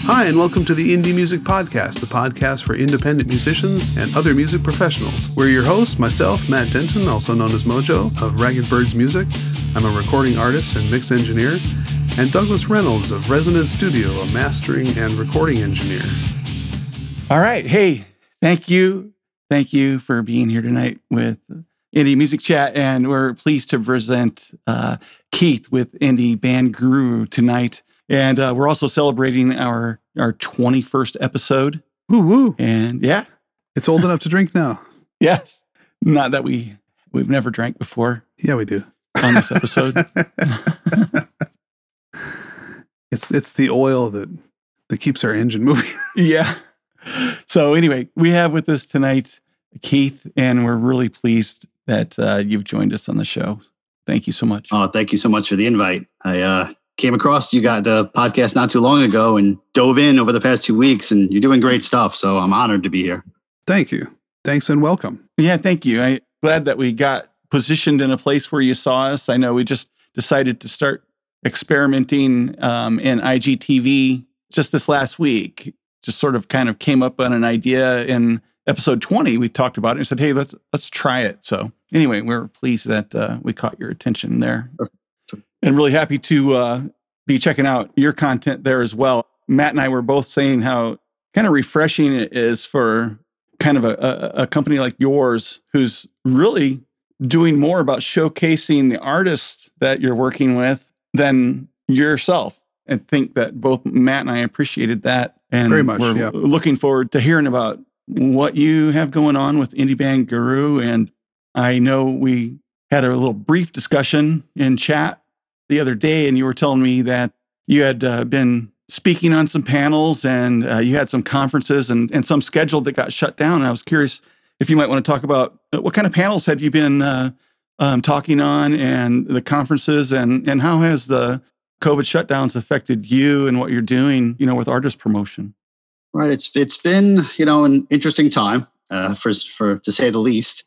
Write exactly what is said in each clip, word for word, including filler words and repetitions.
Hi, and welcome to the Indie Music Podcast, the podcast for independent musicians and other music professionals. We're your hosts, myself, Matt Denton, also known as Mojo, of Ragged Birds Music. I'm a recording artist and mix engineer, and Douglas Reynolds of Resonance Studio, a mastering and recording engineer. All right. Hey, thank you. Thank you for being here tonight with Indie Music Chat, and we're pleased to present uh, Keith with Indie Band Guru tonight. And uh, we're also celebrating our our twenty-first episode. Woo woo! And yeah, it's old enough to drink now. Yes, not that we we've never drank before. Yeah, we do on this episode. it's it's the oil that that keeps our engine moving. Yeah. So anyway, we have with us tonight Keith, and we're really pleased that uh, you've joined us on the show. Thank you so much. Oh, thank you so much for the invite. I uh, came across you got the podcast not too long ago and dove in over the past two weeks, and you're doing great stuff. So I'm honored to be here. Thank you. Thanks and welcome. Yeah, thank you. I'm glad that we got positioned in a place where you saw us. I know we just decided to start experimenting um, in I G T V just this last week. Just sort of kind of came up on an idea in episode twenty. We talked about it and said, hey, let's let's try it. So anyway, we're pleased that uh, we caught your attention there. And really happy to uh, be checking out your content there as well. Matt and I were both saying how kind of refreshing it is for kind of a, a, a company like yours who's really doing more about showcasing the artists that you're working with than yourself. And think that both Matt and I appreciated that. And very much, we're yeah. looking forward to hearing about what you have going on with Indie Band Guru. And I know we had a little brief discussion in chat the other day, and you were telling me that you had uh, been speaking on some panels and uh, you had some conferences and, and some scheduled that got shut down. And I was curious if you might want to talk about what kind of panels had you been uh, um, talking on and the conferences, and, and how has the COVID shutdowns affected you and what you're doing, you know, with artist promotion? Right. It's it's been, you know, an interesting time, uh, for for to say the least.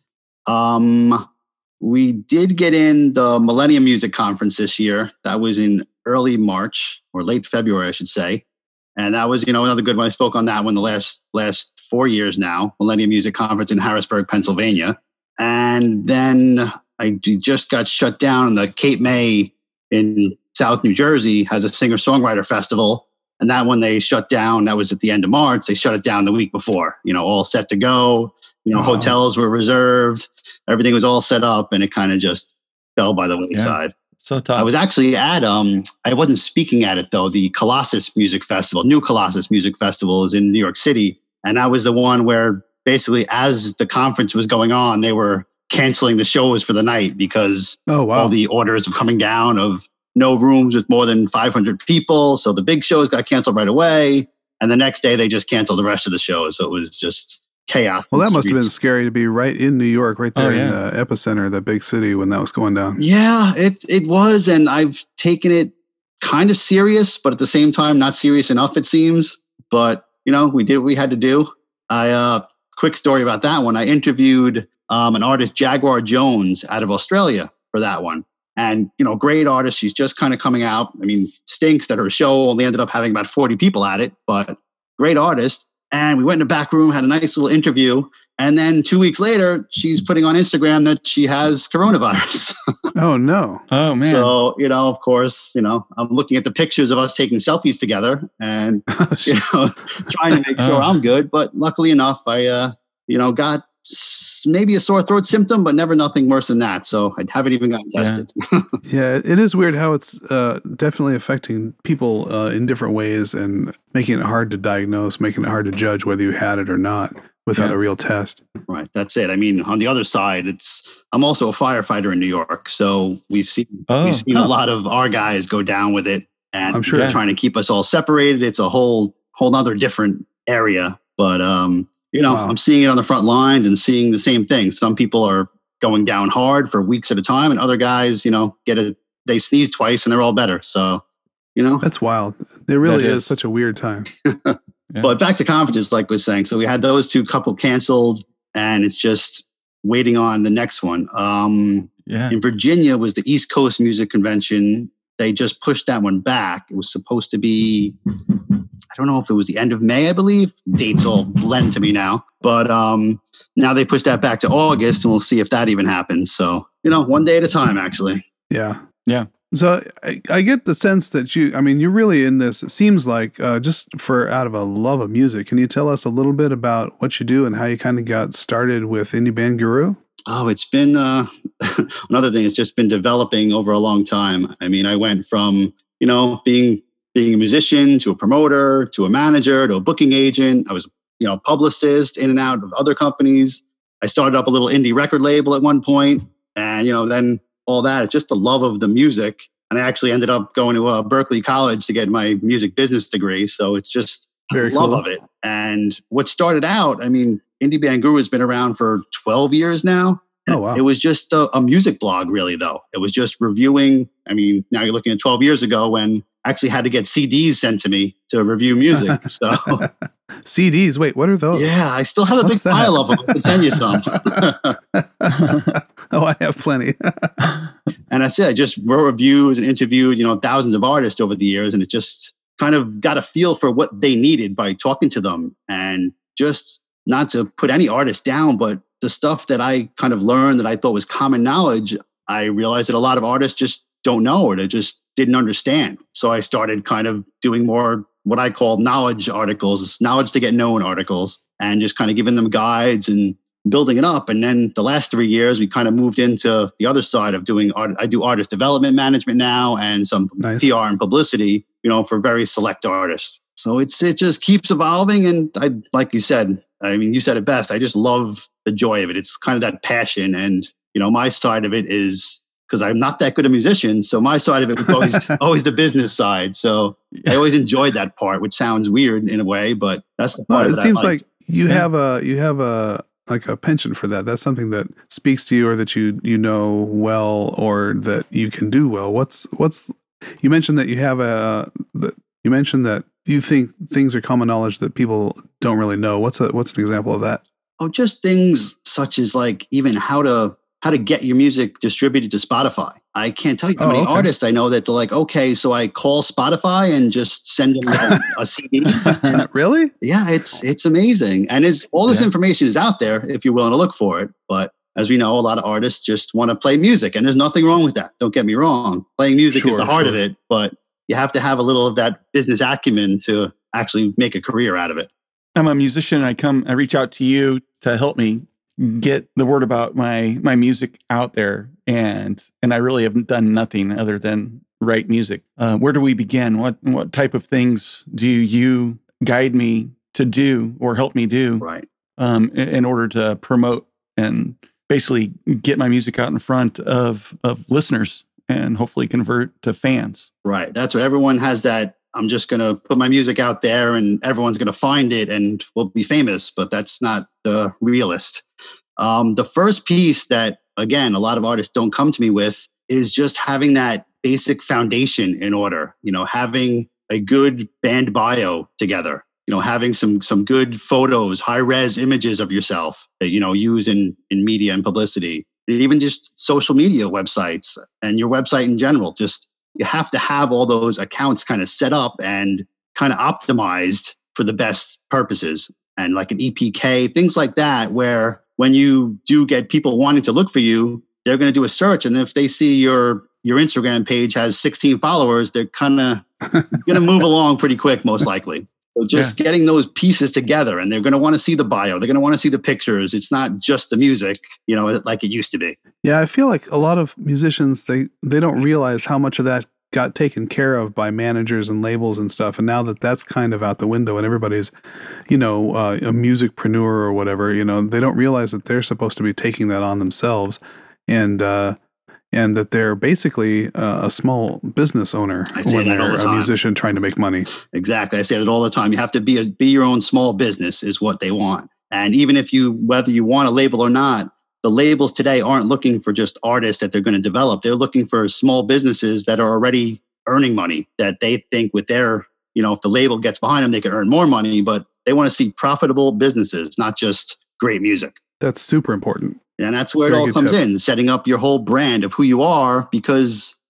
Um, we did get in the Millennium Music Conference this year. That was in early March or late February, I should say. And that was, you know, another good one. I spoke on that one the last last four years now, Millennium Music Conference in Harrisburg, Pennsylvania. And then I just got shut down. The Cape May in South New Jersey has a singer-songwriter festival. And that one they shut down. That was at the end of March. They shut it down the week before, you know, all set to go. You know, oh. Hotels were reserved. Everything was all set up, and it kind of just fell by the wayside. Yeah. So tough. I was actually at, um, I wasn't speaking at it though, the Colossus Music Festival, New Colossus Music Festival is in New York City. And that was the one where basically as the conference was going on, they were canceling the shows for the night because oh, wow. all the orders were coming down of no rooms with more than five hundred people. So the big shows got canceled right away. And the next day they just canceled the rest of the shows. So it was just chaos. Well, that must have been scary to be right in New York, right there oh, yeah. in the epicenter, the big city, when that was going down. Yeah, it it was. And I've taken it kind of serious, but at the same time, not serious enough, it seems. But, you know, we did what we had to do. I, uh, quick story about that one. I interviewed um, an artist, Jaguar Jones, out of Australia for that one. And, you know, great artist. She's just kind of coming out. I mean, stinks that her show only ended up having about forty people at it, but great artist. And we went in the back room, had a nice little interview. And then two weeks later, she's putting on Instagram that she has coronavirus. Oh, no. Oh, man. So, you know, of course, you know, I'm looking at the pictures of us taking selfies together and, you know, trying to make sure oh. I'm good. But luckily enough, I, uh, you know, got maybe a sore throat symptom, but never nothing worse than that. So I haven't even gotten tested. Yeah, yeah it is weird how it's uh, definitely affecting people uh, in different ways and making it hard to diagnose, making it hard to judge whether you had it or not without yeah. a real test. Right. That's it. I mean, on the other side, it's I'm also a firefighter in New York. So we've seen, oh, we've seen huh. a lot of our guys go down with it. And I'm sure they're trying to keep us all separated. It's a whole whole other different area. But, um, you know, wow. I'm seeing it on the front lines and seeing the same thing. Some people are going down hard for weeks at a time, and other guys, you know, get a they sneeze twice and they're all better. So, you know, that's wild. It really is. is such a weird time. yeah. But back to conferences, like I was saying. So we had those two couple canceled, and it's just waiting on the next one. Um, yeah. In Virginia was the East Coast Music Convention they just pushed that one back. It was supposed to be, I don't know if it was the end of May, I believe. Dates all blend to me now. But um, now they pushed that back to August, and we'll see if that even happens. So, you know, one day at a time, actually. Yeah. Yeah. So I, I get the sense that you, I mean, you're really in this, it seems like, uh, just for out of a love of music. Can you tell us a little bit about what you do and how you kind of got started with Indie Band Guru? Oh, it's been, uh, another thing, it's just been developing over a long time. I mean, I went from, you know, being being a musician to a promoter to a manager to a booking agent. I was, you know, a publicist in and out of other companies. I started up a little indie record label at one point, and, you know, then all that. It's just the love of the music. And I actually ended up going to uh, Berkeley College to get my music business degree. So it's just Very love cool. of it. And what started out, I mean, Indie Band Guru has been around for twelve years now. Oh, wow. It was just a, a music blog, really, though. It was just reviewing. I mean, now you're looking at twelve years ago when I actually had to get C Ds sent to me to review music. So C Ds. Wait, what are those? yeah, I still have a What's big that? pile of them. I can send you some. Oh, I have plenty. And I said, I just wrote reviews and interviewed, you know, thousands of artists over the years. And it just kind of got a feel for what they needed by talking to them. And just not to put any artist down, but the stuff that I kind of learned that I thought was common knowledge, I realized that a lot of artists just don't know or they just didn't understand. So I started kind of doing more what I call knowledge articles, knowledge to get known articles, and just kind of giving them guides and building it up. And then the last three years, we kind of moved into the other side of doing art. I do artist development management now and some Nice. P R and publicity, you know, for very select artists. So it's it just keeps evolving. And I, like you said, I mean, you said it best. I just love the joy of it. It's kind of that passion. And, you know, my side of it is because I'm not that good a musician. So my side of it was always, always the business side. So I always enjoyed that part, which sounds weird in a way, but that's the part Well, it that seems I like liked. you Yeah. have a, you have a, like a penchant for that. That's something that speaks to you or that you, you know well, or that you can do well. What's, what's, you mentioned that you have a, that you mentioned that you think things are common knowledge that people don't really know. What's a, what's an example of that? Oh, just things such as like even how to how to get your music distributed to Spotify. I can't tell you how Oh, many okay. artists I know that they're like, okay, so I call Spotify and just send them a, a C D. And Really? yeah, it's it's amazing. And it's all this Yeah. information is out there if you're willing to look for it. But as we know, a lot of artists just want to play music, and there's nothing wrong with that. Don't get me wrong. Playing music is Sure, the heart of sure. it, but you have to have a little of that business acumen to actually make a career out of it. I'm a musician. I come, I reach out to you to help me get the word about my my music out there, and and I really have done nothing other than write music. Uh, where do we begin? What what type of things do you guide me to do or help me do Right. um, in, in order to promote and basically get my music out in front of of listeners and hopefully convert to fans? Right. That's what everyone has that. I'm just going to put my music out there and everyone's going to find it and we'll be famous, but that's not the realist. Um, the first piece that, again, a lot of artists don't come to me with is just having that basic foundation in order, you know, having a good band bio together, you know, having some some good photos, high res images of yourself that, you know, use in, in media and publicity, and even just social media websites and your website in general. Just you have to have all those accounts kind of set up and kind of optimized for the best purposes, and like an E P K, things like that, where when you do get people wanting to look for you, they're going to do a search. And if they see your your Instagram page has sixteen followers, they're kind of going to move along pretty quick, most likely. So just getting those pieces together, and they're going to want to see the bio. They're going to want to see the pictures. It's not just the music, you know, like it used to be. Yeah, I feel like a lot of musicians, they, they don't realize how much of that got taken care of by managers and labels and stuff. And now that that's kind of out the window and everybody's, you know, uh, a musicpreneur or whatever, you know, they don't realize that they're supposed to be taking that on themselves. And, uh, and that they're basically uh, a small business owner I say when that all they're the a time. musician trying to make money. Exactly. I say that all the time. You have to be a, be your own small business is what they want. And even if you, whether you want a label or not, the labels today aren't looking for just artists that they're going to develop. They're looking for small businesses that are already earning money, that they think with their, you know, if the label gets behind them, they can earn more money, but they want to see profitable businesses, not just great music. That's super important. And that's where it Very all good comes tip. in, setting up your whole brand of who you are, because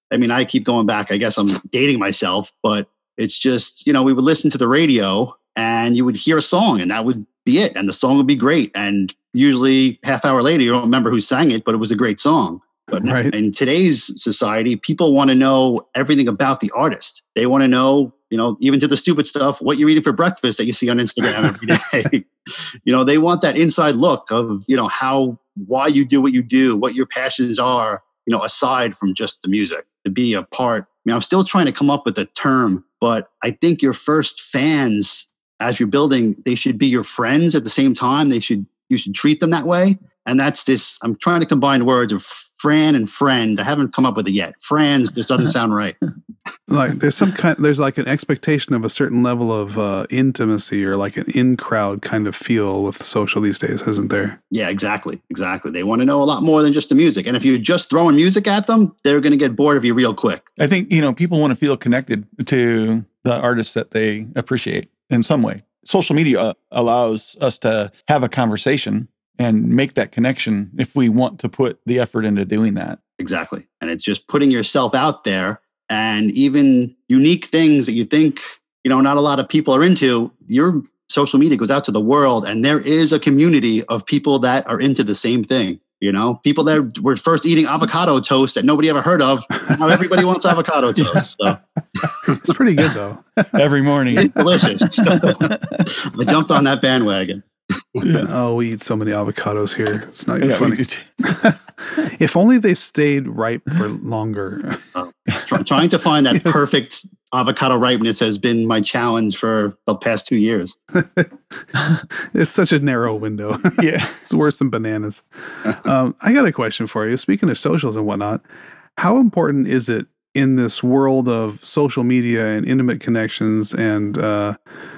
I mean, I keep going back. I guess I'm dating myself, but it's just, you know, we would listen to the radio and you would hear a song and that would be it. And the song would be great. And usually half hour later, you don't remember who sang it, but it was a great song. But right. in today's society, people want to know everything about the artist. They want to know, you know, even to the stupid stuff, what you're eating for breakfast that you see on Instagram every day. You know, they want that inside look of, you know, how, why you do what you do, what your passions are, you know, aside from just the music, to be a part. I mean, I'm still trying to come up with a term, but I think your first fans, as you're building, they should be your friends at the same time. They should, you should treat them that way. And that's this, I'm trying to combine words of Fran and friend. I haven't come up with it yet. Franz just doesn't sound right. Like there's some kind, there's like an expectation of a certain level of uh, intimacy or like an in-crowd kind of feel with social these days, isn't there? Yeah, exactly. Exactly. They want to know a lot more than just the music. And if you're just throwing music at them, they're going to get bored of you real quick. I think, you know, people want to feel connected to the artists that they appreciate in some way. Social media allows us to have a conversation and make that connection if we want to put the effort into doing that. Exactly. And it's just putting yourself out there, and even unique things that you think, you know, not a lot of people are into. Your social media goes out to the world, and there is a community of people that are into the same thing. You know, people that were first eating avocado toast that nobody ever heard of. Now everybody wants avocado toast. So. It's pretty good though. Every morning. It's delicious. I jumped on that bandwagon. Yeah. Oh, we eat so many avocados here. It's not even Yeah, funny. If only they stayed ripe for longer. Uh, try, trying to find that perfect avocado ripeness has been my challenge for the past two years. It's such a narrow window. Yeah. It's worse than bananas. Um, I got a question for you. Speaking of socials and whatnot, how important is it in this world of social media and intimate connections and uh,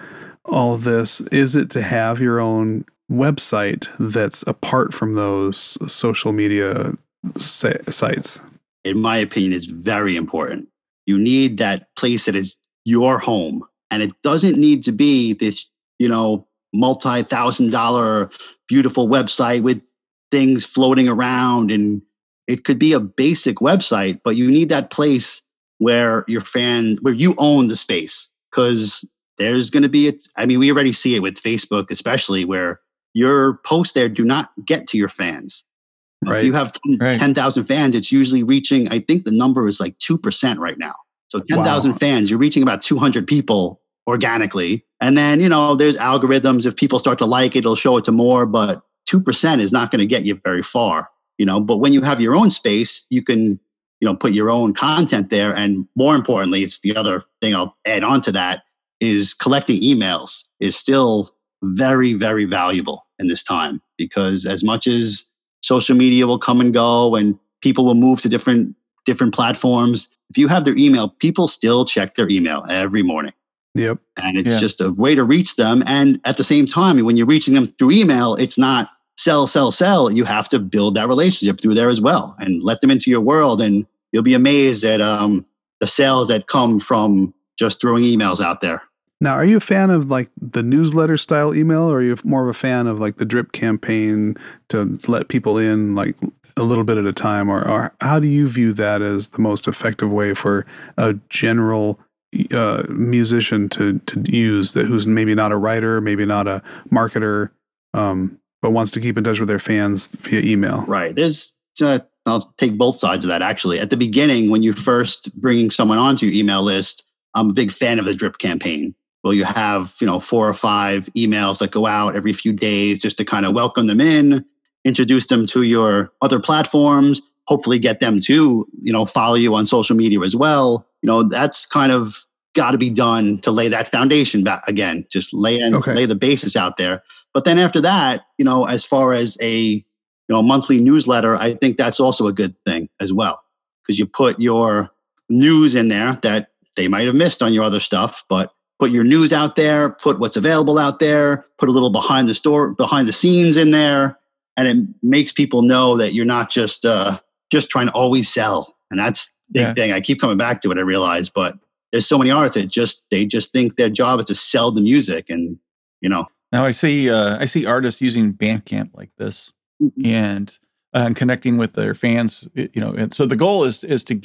all of this, is it to have your own website that's apart from those social media sa- sites? In my opinion, is very important. You need that place that is your home. And it doesn't need to be this, you know, multi-thousand dollar beautiful website with things floating around. And it could be a basic website, but you need that place where your fan, where you own the space. Because there's going to be, it. I mean, we already see it with Facebook, especially, where your posts there do not get to your fans. Right. If you have ten thousand right. fans, it's usually reaching, I think the number is like two percent right now. So ten thousand wow. fans, you're reaching about two hundred people organically. And then, you know, there's algorithms. If people start to like it, it'll show it to more, but two percent is not going to get you very far, you know. But when you have your own space, you can, you know, put your own content there. And more importantly, it's the other thing I'll add on to that, is collecting emails is still very, very valuable in this time, because as much as social media will come and go and people will move to different different platforms, if you have their email, people still check their email every morning. Yep. And it's yeah. just a way to reach them. And at the same time, when you're reaching them through email, it's not sell, sell, sell. You have to build that relationship through there as well and let them into your world. And you'll be amazed at um, the sales that come from just throwing emails out there. Now, are you a fan of like the newsletter style email, or are you more of a fan of like the drip campaign to let people in like a little bit at a time? Or, or how do you view that as the most effective way for a general uh, musician to, to use that who's maybe not a writer, maybe not a marketer, um, but wants to keep in touch with their fans via email? Right. There's, uh, I'll take both sides of that actually. At the beginning, when you first bringing someone onto your email list, I'm a big fan of the drip campaign. Well, you have, you know, four or five emails that go out every few days just to kind of welcome them in, introduce them to your other platforms, hopefully get them to, you know, follow you on social media as well. You know, that's kind of got to be done to lay that foundation back again, just lay in, okay. lay the basis out there. But then after that, you know, as far as a, you know, monthly newsletter, I think that's also a good thing as well, because you put your news in there that they might have missed on your other stuff, but put your news out there, put what's available out there, put a little behind the store, behind the scenes in there. And it makes people know that you're not just, uh, just trying to always sell. And that's the big yeah. thing. I keep coming back to it, I realize, but there's so many artists that just, they just think their job is to sell the music. And, you know, now I see, uh, I see artists using Bandcamp like this mm-hmm. and, uh, and connecting with their fans, you know, and so the goal is, is to get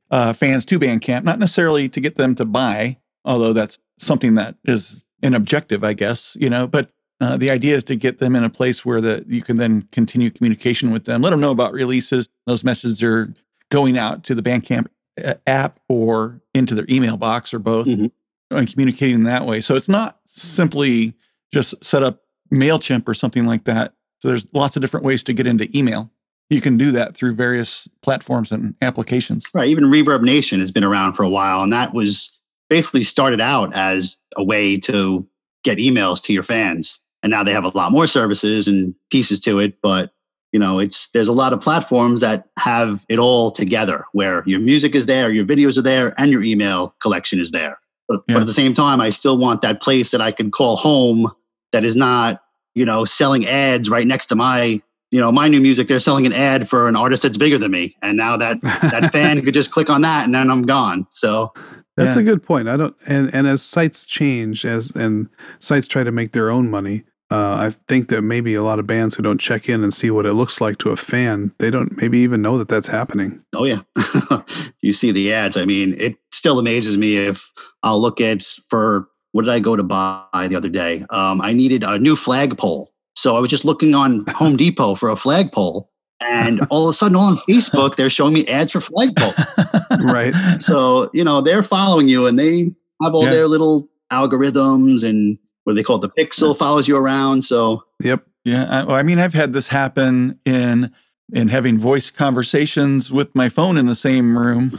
uh, fans to Bandcamp, not necessarily to get them to buy, although that's something that is an objective, I guess, you know, but uh, the idea is to get them in a place where that you can then continue communication with them, let them know about releases. Those messages are going out to the Bandcamp app or into their email box or both, mm-hmm. and communicating that way. So it's not simply just set up MailChimp or something like that. So there's lots of different ways to get into email. You can do that through various platforms and applications. Right. Even Reverb Nation has been around for a while, and that was basically started out as a way to get emails to your fans. And now they have a lot more services and pieces to it. But, you know, it's there's a lot of platforms that have it all together where your music is there, your videos are there, and your email collection is there. But, yeah. but at the same time, I still want that place that I can call home that is not, you know, selling ads right next to my, you know, my new music. They're selling an ad for an artist that's bigger than me. And now that that fan could just click on that and then I'm gone. So that's yeah. a good point. I don't, and, and as sites change as, and sites try to make their own money, uh, I think that maybe a lot of bands who don't check in and see what it looks like to a fan, they don't maybe even know that that's happening. Oh yeah. You see the ads. I mean, it still amazes me if I'll look at for, what did I go to buy the other day? Um, I needed a new flagpole. So I was just looking on Home Depot for a flagpole, and all of a sudden on Facebook, they're showing me ads for flagpole. Right. So, you know, they're following you and they have all yeah. their little algorithms and what do they call it? The pixel yeah. follows you around. So, yep. Yeah. I, well, I mean, I've had this happen in in having voice conversations with my phone in the same room.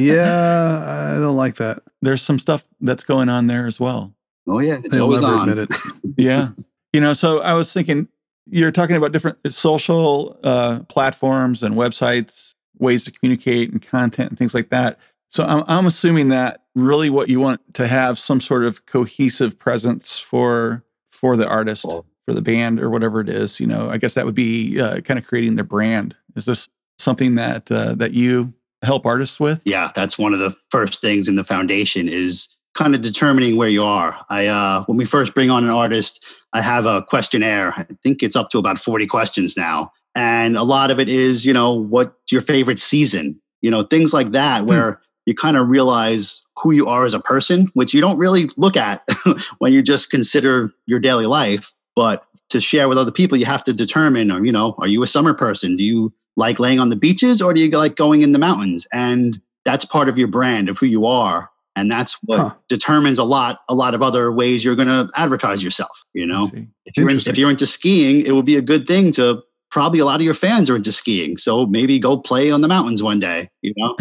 Yeah, I don't like that. There's some stuff that's going on there as well. Oh, yeah. It's They'll always never on. admit it. Yeah. You know, so I was thinking, you're talking about different social uh, platforms and websites, ways to communicate and content and things like that. So I'm, I'm assuming that really what you want to have some sort of cohesive presence for for the artist, oh. for the band or whatever it is. You know, I guess that would be uh, kind of creating their brand. Is this something that uh, that you help artists with? Yeah, that's one of the first things in the foundation is kind of determining where you are. I uh, when we first bring on an artist, I have a questionnaire. I think it's up to about forty questions now. And a lot of it is, you know, what's your favorite season? You know, things like that, where hmm. you kind of realize who you are as a person, which you don't really look at when you just consider your daily life. But to share with other people, you have to determine, or, you know, are you a summer person? Do you like laying on the beaches or do you like going in the mountains? And that's part of your brand of who you are. And that's what huh. determines a lot, a lot of other ways you're going to advertise yourself. You know, if you're, in, if you're into skiing, it would be a good thing to probably a lot of your fans are into skiing. So maybe go play on the mountains one day, you know,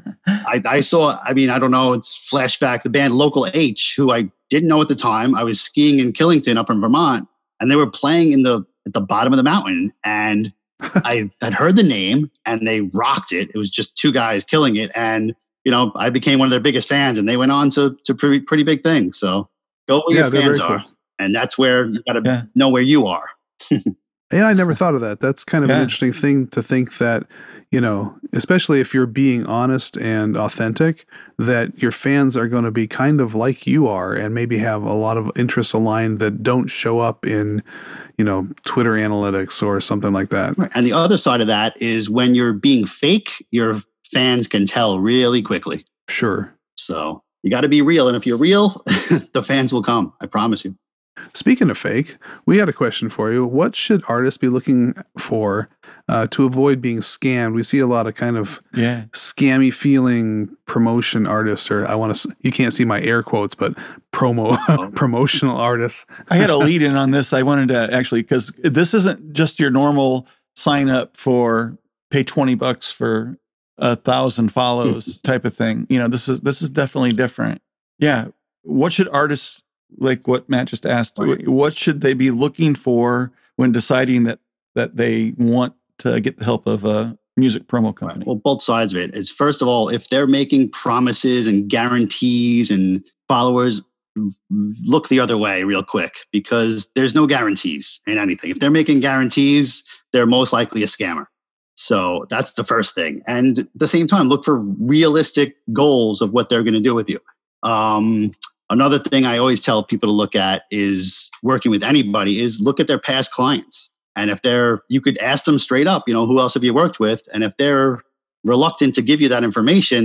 I, I saw, I mean, I don't know, it's flashback, the band Local H, who I didn't know at the time. I was skiing in Killington up in Vermont, and they were playing in the, at the bottom of the mountain. And I had heard the name and they rocked it. It was just two guys killing it. And you know, I became one of their biggest fans, and they went on to to pretty pretty big things. So go where yeah, your fans are, cool. and that's where you got to yeah. know where you are. Yeah, I never thought of that. That's kind of yeah. an interesting thing to think that, you know, especially if you're being honest and authentic, that your fans are going to be kind of like you are, and maybe have a lot of interests aligned that don't show up in, you know, Twitter analytics or something like that. Right. And the other side of that is when you're being fake, you're fans can tell really quickly. Sure. So you got to be real. And if you're real, the fans will come. I promise you. Speaking of fake, we had a question for you. What should artists be looking for uh, to avoid being scammed? We see a lot of kind of yeah. scammy feeling promotion artists, or I want to, you can't see my air quotes, but promo, oh. promotional artists. I had a lead in on this. I wanted to actually, because this isn't just your normal sign up for pay twenty bucks for a thousand follows type of thing. You know, this is, this is definitely different. Yeah. What should artists, like what Matt just asked, right. what should they be looking for when deciding that, that they want to get the help of a music promo company? Right. Well, both sides of it is, first of all, if they're making promises and guarantees and followers, look the other way real quick, because there's no guarantees in anything. If they're making guarantees, they're most likely a scammer. So that's the first thing. And at the same time, look for realistic goals of what they're going to do with you. Um, another thing I always tell people to look at is working with anybody is look at their past clients. And if they're, you could ask them straight up, you know, who else have you worked with? And if they're reluctant to give you that information,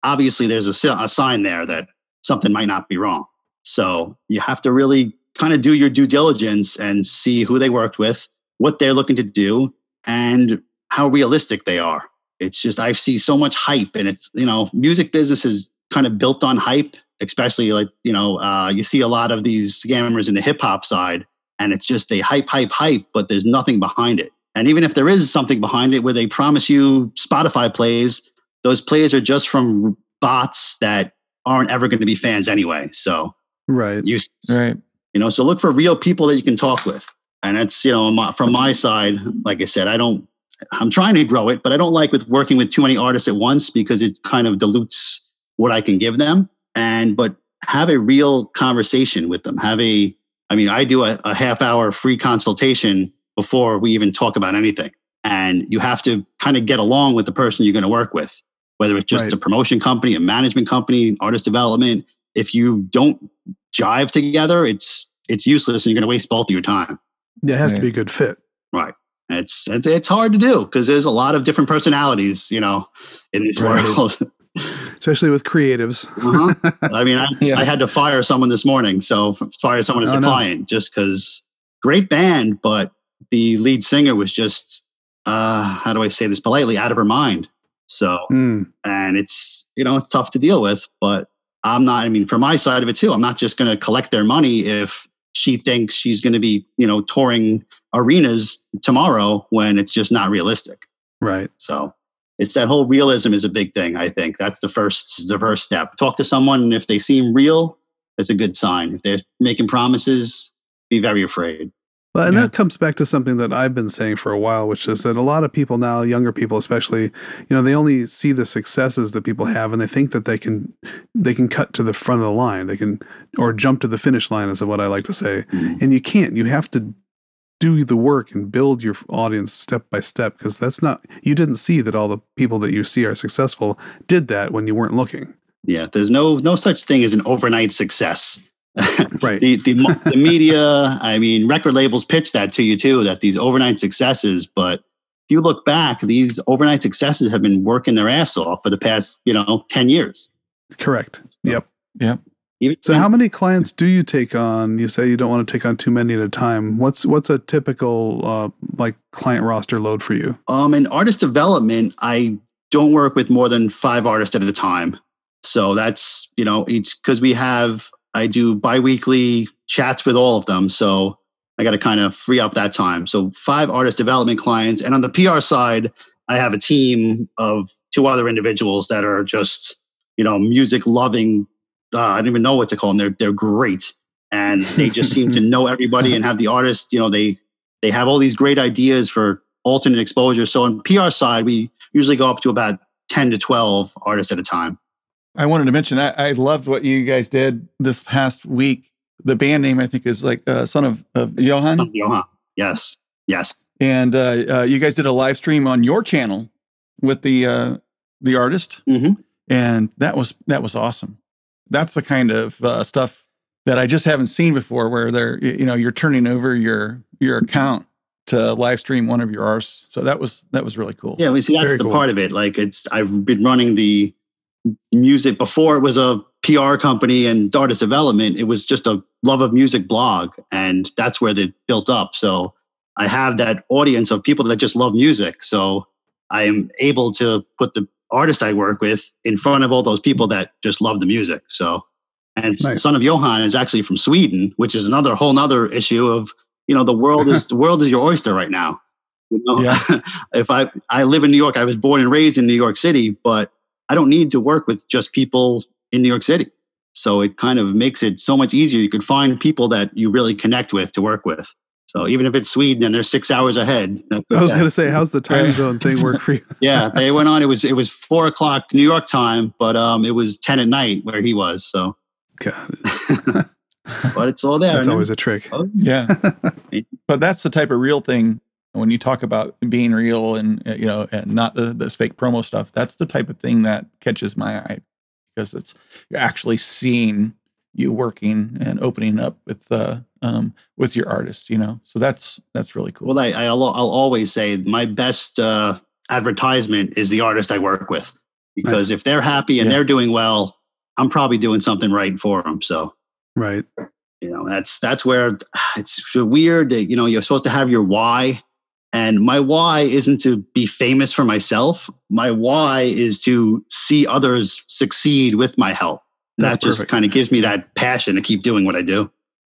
obviously there's a, si- a sign there that something might not be wrong. So you have to really kind of do your due diligence and see who they worked with, what they're looking to do, and how realistic they are. It's just, I see so much hype, and it's, you know, music business is kind of built on hype, especially like, you know, uh, you see a lot of these scammers in the hip hop side, and it's just a hype, hype, hype, but there's nothing behind it. And even if there is something behind it where they promise you Spotify plays, those plays are just from bots that aren't ever going to be fans anyway. So, right. You, Right. you know, so look for real people that you can talk with. And that's, you know, my, from my side, like I said, I don't, I'm trying to grow it, but I don't like with working with too many artists at once because it kind of dilutes what I can give them. And, but have a real conversation with them. Have a, I mean, I do a, a half hour free consultation before we even talk about anything. And you have to kind of get along with the person you're going to work with, whether it's just Right. a promotion company, a management company, artist development. If you don't jive together, it's it's useless, and you're going to waste both of your time. Yeah, it has Right. to be a good fit. Right. It's it's, it's hard to do because there's a lot of different personalities, you know, in this Right. world. Especially with creatives. uh-huh. I mean, I, Yeah. I had to fire someone this morning. So fire someone as Oh, a no. client just because great band, but the lead singer was just, uh, how do I say this politely, out of her mind. So, Hmm. and it's, you know, it's tough to deal with, but I'm not, I mean, from my side of it too, I'm not just going to collect their money if she thinks she's going to be, you know, touring arenas tomorrow when it's just not realistic. Right. So it's that whole realism is a big thing. I think that's the first, the first step. Talk to someone, and if they seem real, it's a good sign. If they're making promises, be very afraid. Well, and Yeah. that comes back to something that I've been saying for a while, which is that a lot of people now, younger people especially, you know, they only see the successes that people have, and they think that they can they can cut to the front of the line, they can or jump to the finish line, is what I like to say. Mhm. And you can't. You have to do the work and build your audience step by step, because that's not, you didn't see that all the people that you see are successful did that when you weren't looking. Yeah, there's no no such thing as an overnight success. Right. the, the the media, I mean, record labels pitch that to you too, that these overnight successes. But if you look back, these overnight successes have been working their ass off for the past, you know, ten years. Correct. Yep. Yep. Even, So how many clients do you take on? You say you don't want to take on too many at a time. What's what's a typical uh, like client roster load for you? Um, in artist development, I don't work with more than five artists at a time. So that's, you know, each, because we have, I do biweekly chats with all of them. So I got to kind of free up that time. So five artist development clients. And on the P R side, I have a team of two other individuals that are just, you know, music loving. Uh, I don't even know what to call them. They're, they're great. And they just seem to know everybody and have the artist, you know, they, they have all these great ideas for alternate exposure. So on P R side, we usually go up to about ten to twelve artists at a time. I wanted to mention, I, I loved what you guys did this past week. The band name, I think, is like uh, Son of, of Johan. Oh, Johan. Yes. Yes. And uh, uh, you guys did a live stream on your channel with the uh, the artist. Mm-hmm. And that was that was awesome. That's the kind of uh, stuff that I just haven't seen before, where they're, you know, you're turning over your your account to live stream one of your artists. So that was that was really cool. Yeah, we see that's Very the cool. part of it. Like it's, I've been running the music before it was a P R company and artist development. It was just a love of music blog, and that's where they built up. So I have that audience of people that just love music. So I am able to put the artist I work with in front of all those people that just love the music. So, and Nice. Son of Johan is actually from Sweden, which is another whole nother issue of, you know, the world is the world is your oyster right now. You know, Yeah. if I I live in New York, I was born and raised in New York City, but I don't need to work with just people in New York City. So it kind of makes it so much easier. You could find people that you really connect with to work with. So even if it's Sweden and they're six hours ahead. that's I was okay. going to say, how's the time Right. zone thing work for you? Yeah, they went on. It was it was four o'clock New York time, but um, it was ten at night where he was. So, God, but it's all there. that's man. always a trick. Oh, Yeah. But that's the type of real thing when you talk about being real and, uh, you know, and not the this fake promo stuff. That's the type of thing that catches my eye, because it's, you're actually seeing you working and opening up with uh um with your artist, you know. So that's that's really cool. Well, I, I'll I'll always say my best uh, advertisement is the artist I work with. because Nice. if they're happy and Yeah. they're doing well, I'm probably doing something right for them. So, Right. you know, that's that's where it's weird that, you know, you're supposed to have your why. And my why isn't to be famous for myself. My why is to see others succeed with my help. And That's that just perfect. kind of gives me that passion to keep doing what I do.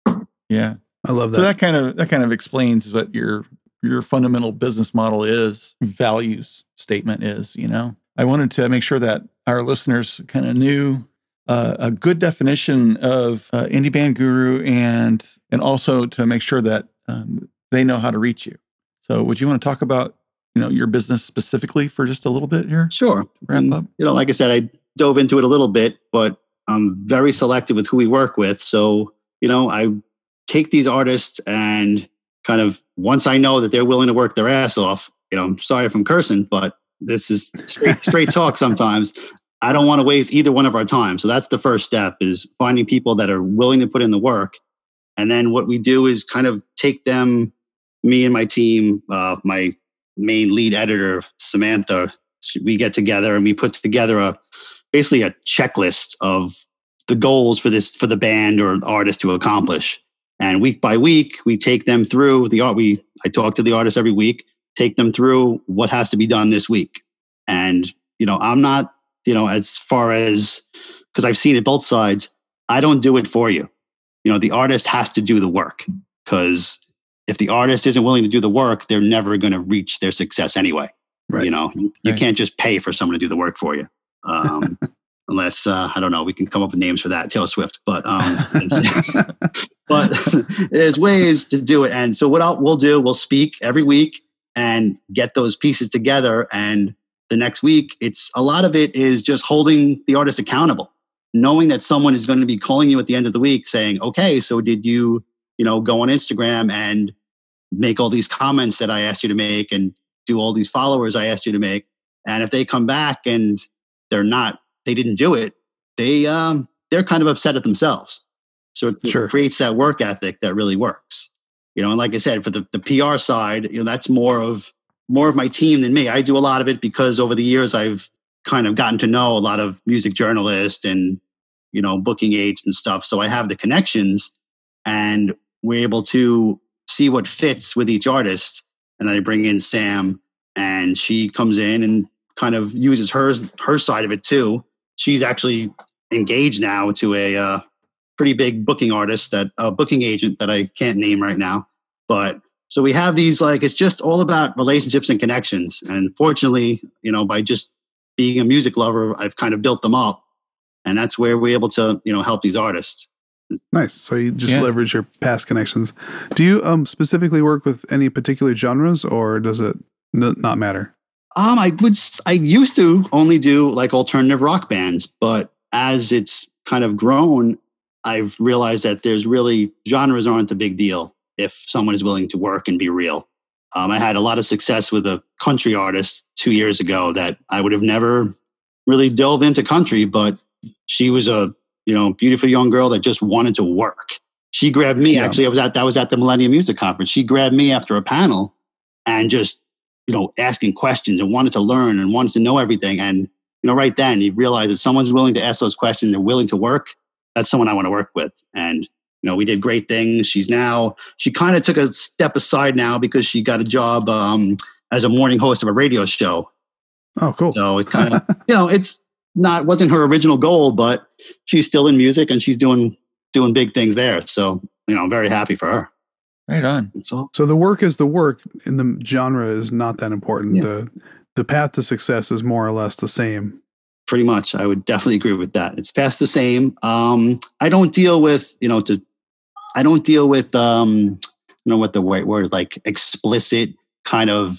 Yeah. I love that. So that kind of that kind of explains what your your fundamental business model is, values statement is, you know. I wanted to make sure that our listeners kind of knew uh, a good definition of uh, Indie Band Guru, and and also to make sure that um, they know how to reach you. So would you want to talk about, you know, your business specifically for just a little bit here? Sure. Wrap And, up. you know, like I said, I dove into it a little bit, but I'm very selective with who we work with. So, you know, I take these artists and kind of, once I know that they're willing to work their ass off, you know, I'm sorry if I'm cursing, but this is straight, straight talk sometimes. I don't want to waste either one of our time. So that's the first step, is finding people that are willing to put in the work. And then what we do is kind of take them, me and my team, uh, my main lead editor, Samantha, we get together and we put together a basically a checklist of the goals for this, for the band or artist to accomplish. And week by week, we take them through the art. We, I talk to the artist every week, take them through what has to be done this week. And, you know, I'm not, you know, as far as, because I've seen it both sides, I don't do it for you. You know, the artist has to do the work, because if the artist isn't willing to do the work, they're never going to reach their success anyway. Right. You know, you Right. can't just pay for someone to do the work for you. Um, unless, uh, I don't know, we can come up with names for that, Taylor Swift. But um, it's- but there's ways to do it. And so what I'll, we'll do, we'll speak every week and get those pieces together. And the next week, it's a lot of it is just holding the artist accountable, knowing that someone is going to be calling you at the end of the week saying, okay, so did you, you know, go on Instagram and make all these comments that I asked you to make and do all these followers I asked you to make? And if they come back and they're not, they didn't do it, they, um, they're kind of upset at themselves. So it Sure. creates that work ethic that really works. You know, and like I said, for the, the P R side, you know, that's more of more of my team than me. I do a lot of it because over the years I've kind of gotten to know a lot of music journalists and, you know, booking agents and stuff. So I have the connections and we're able to see what fits with each artist. And then I bring in Sam and she comes in and kind of uses her, her side of it too. She's actually engaged now to a uh, pretty big booking artist, that a uh, booking agent that I can't name right now. But so we have these, like, it's just all about relationships and connections. And fortunately, you know, by just being a music lover, I've kind of built them up. And that's where we're able to, you know, help these artists. Nice. So you just Yeah. leverage your past connections. Do you um, specifically work with any particular genres, or does it n- not matter? Um, I would, s- I used to only do like alternative rock bands, but as it's kind of grown, I've realized that there's really, genres aren't the big deal if someone is willing to work and be real. Um, I had a lot of success with a country artist two years ago that I would have never really delved into country, but she was a, you know, beautiful young girl that just wanted to work. She grabbed me, Yeah. actually, I was at, that was at the Millennium Music Conference. She grabbed me after a panel and just, you know, asking questions and wanted to learn and wanted to know everything. And, you know, right then you realize that someone's willing to ask those questions and willing to work. That's someone I want to work with. And, you know, we did great things. She's now, she kind of took a step aside now because she got a job um, as a morning host of a radio show. Oh, cool. So it kind of, you know, it's not, wasn't her original goal, but she's still in music and she's doing, doing big things there. So, you know, I'm very happy for her. Right on. That's all. So the work is the work, and the genre is not that important. Yeah. The the path to success is more or less the same. Pretty much. I would definitely agree with that. It's past the same. Um, I don't deal with, you know, to, I don't deal with, um, I don't know what the right word is, like explicit kind of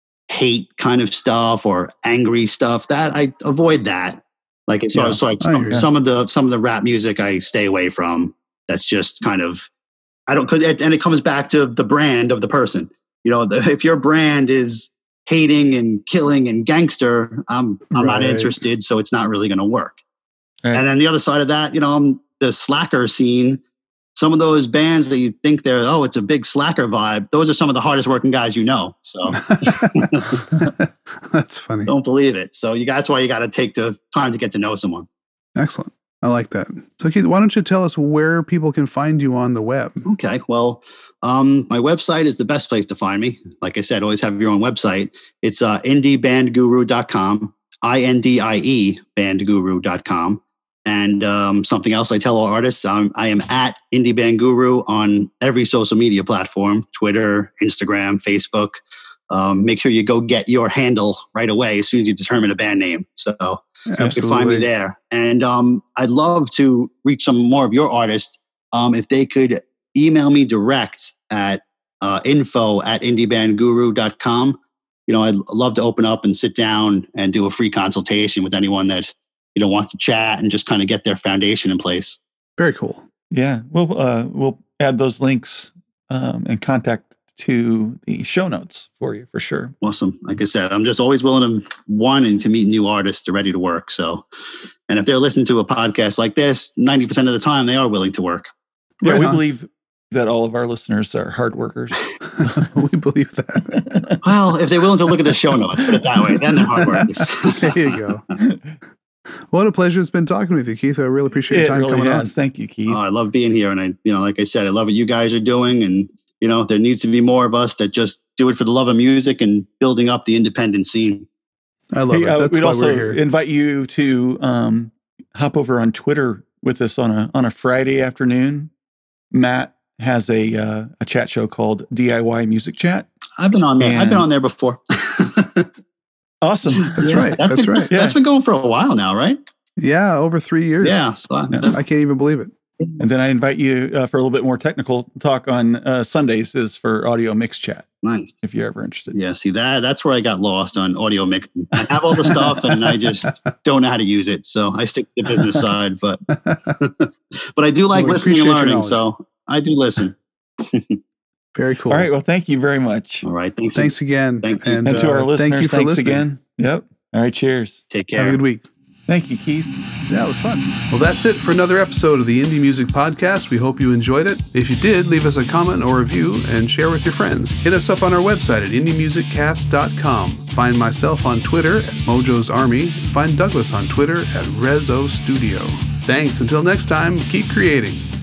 hate kind of stuff or angry stuff. That I avoid that. Like as far Yeah, as like I some, agree. some of the, some of the rap music I stay away from. That's just kind of, I don't, cause it, and it comes back to the brand of the person. You know, the, if your brand is hating and killing and gangster, I'm I'm not Right. interested, so it's not really going to work. Right. And then the other side of that, you know, I'm the slacker scene. some of those bands that you think they're, oh, it's a big slacker vibe, those are some of the hardest working guys you know. So That's funny. don't believe it. So you that's why you got to take the time to get to know someone. Excellent. I like that. So Keith, why don't you tell us where people can find you on the web? Okay. Well, um, my website is the best place to find me. Like I said, always have your own website. It's uh, indie band guru dot com, I N D I E band guru dot com. And um, something else I tell all artists, um, I am at Indie Band Guru on every social media platform, Twitter, Instagram, Facebook. Um, make sure you go get your handle right away as soon as you determine a band name. So Absolutely. you can find me there. And um, I'd love to reach some more of your artists. Um, if they could email me direct at uh, info at indie band guru dot com. You know, I'd love to open up and sit down and do a free consultation with anyone that, you know, wants to chat and just kind of get their foundation in place. Very cool. Yeah, we'll uh, we'll add those links um, and contact to the show notes for you for sure. Awesome. Like I said, I'm just always willing to wanting to meet new artists. They're ready to work. So, and if they're listening to a podcast like this, ninety percent of the time they are willing to work. Yeah, Right we on. believe that all of our listeners are hard workers. We believe that. Well, if they're willing to look at the show notes, put it that way, then they're hard workers. There you go. What a pleasure it's been talking with you, Keith. I really appreciate your It time really coming has. Thank you, Keith. Oh, I love being here. And I, you know, like I said, I love what you guys are doing. And, you know, there needs to be more of us that just do it for the love of music and building up the independent scene. on. I love Hey, it. uh, That's we'd why also we're here. invite you to um, hop over on Twitter with us on a on a Friday afternoon. Matt has a uh, a chat show called D I Y Music Chat. I've been on there. I've And- been on there before. Awesome. That's Yeah, right. That's been, right. Yeah. That's been going for a while now, right? Yeah, over three years. Yeah. So I, Yeah. I can't even believe it. And then I invite you uh, for a little bit more technical talk on uh, Sundays is for audio mix chat nice. if you're ever interested. Yeah. See that that's where I got lost on audio mix. I have all the stuff and I just don't know how to use it. So I stick to the business side, but but I do like Well, we listening appreciate and your learning. knowledge. So I do listen. Very cool. All right. Well, thank you very much. All right. Thanks. Thanks again. Thank you. And, And to uh, our listeners, thank you for thanks listening. again. Yep. All right. Cheers. Take Have care. a good week. Thank you, Keith. Yeah, it was fun. Well, that's it for another episode of the Indie Music Podcast. We hope you enjoyed it. If you did, leave us a comment or review and share with your friends. Hit us up on our website at indie music cast dot com. Find myself on Twitter at Mojo's Army. Find Douglas on Twitter at Rezo Studio. Thanks. Until next time, keep creating.